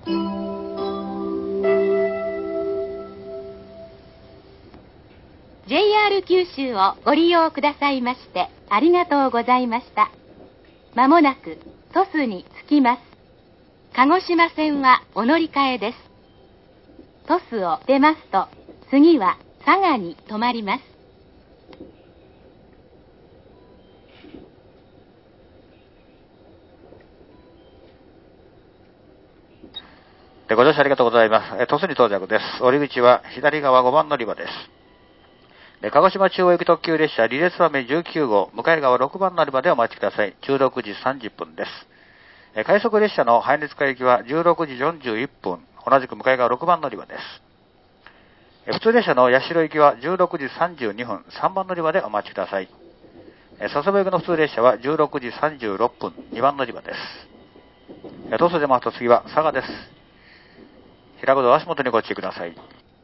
JR 九州をご利用くださいましてありがとうございました。まもなく鳥栖に着きます。鹿児島線はお乗り換えです。鳥栖を出ますと次は佐賀に停まります。 ご乗車ありがとうございます。鳥栖に到着です。降り口は左側5番乗り場です。鹿児島中央行き特急列車リレスワメ19号、向かい側6番乗り場でお待ちください。16時30分です。快速列車の羽根塚行きは16時41分、同じく向かい側6番乗り場です。普通列車の八代行きは16時32分、3番乗り場でお待ちください。佐世保行きの普通列車は16時36分、2番乗り場です。鳥栖出ますと次は佐賀です。開くドア足元にご注意ください。